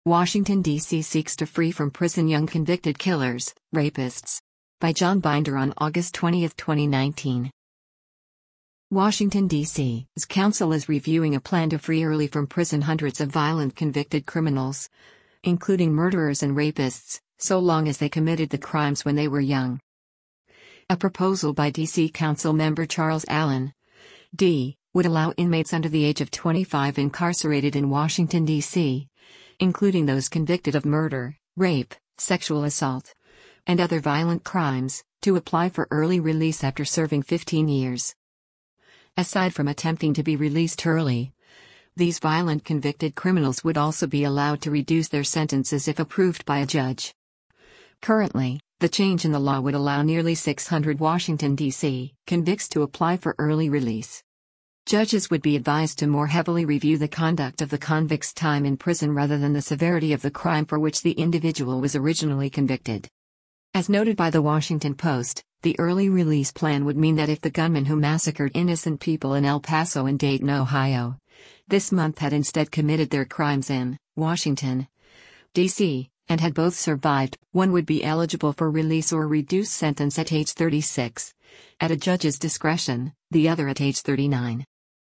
Washington, D.C. seeks to free from prison young convicted killers, rapists. By John Binder on August 20, 2019. Washington, D.C.'s council is reviewing a plan to free early from prison hundreds of violent convicted criminals, including murderers and rapists, so long as they committed the crimes when they were young. A proposal by D.C. Council member Charles Allen, D., would allow inmates under the age of 25 incarcerated in Washington, D.C., including those convicted of murder, rape, sexual assault, and other violent crimes, to apply for early release after serving 15 years. Aside from attempting to be released early, these violent convicted criminals would also be allowed to reduce their sentences if approved by a judge. Currently, the change in the law would allow nearly 600 Washington, D.C. convicts to apply for early release. Judges would be advised to more heavily review the conduct of the convict's time in prison rather than the severity of the crime for which the individual was originally convicted. As noted by the Washington Post, the early release plan would mean that if the gunman who massacred innocent people in El Paso and Dayton, Ohio, this month had instead committed their crimes in Washington, D.C., and had both survived, one would be eligible for release or reduced sentence at age 36, at a judge's discretion, the other at age 39.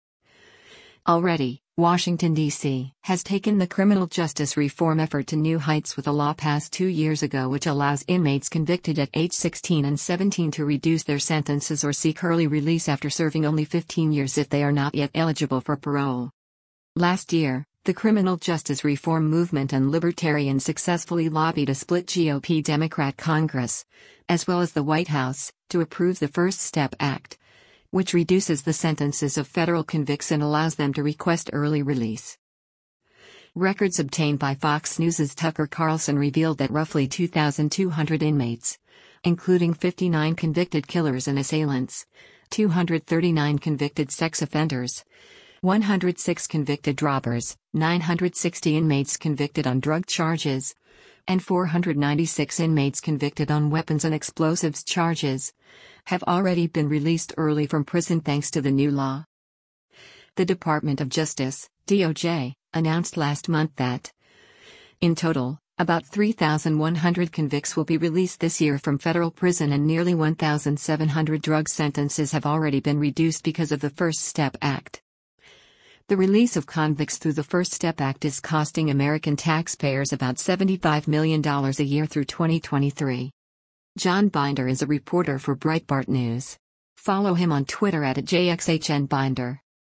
Already, Washington, D.C. has taken the criminal justice reform effort to new heights with a law passed 2 years ago which allows inmates convicted at age 16 and 17 to reduce their sentences or seek early release after serving only 15 years if they are not yet eligible for parole. Last year, the criminal justice reform movement and libertarians successfully lobbied a split GOP Democrat Congress, as well as the White House, to approve the First Step Act, which reduces the sentences of federal convicts and allows them to request early release. Records obtained by Fox News' Tucker Carlson revealed that roughly 2,200 inmates, including 59 convicted killers and assailants, 239 convicted sex offenders, 106 convicted robbers, 960 inmates convicted on drug charges, and 496 inmates convicted on weapons and explosives charges, have already been released early from prison thanks to the new law. The Department of Justice, DOJ, announced last month that, in total, about 3,100 convicts will be released this year from federal prison and nearly 1,700 drug sentences have already been reduced because of the First Step Act. The release of convicts through the First Step Act is costing American taxpayers about $75 million a year through 2023. John Binder is a reporter for Breitbart News. Follow him on Twitter @JXHNBinder.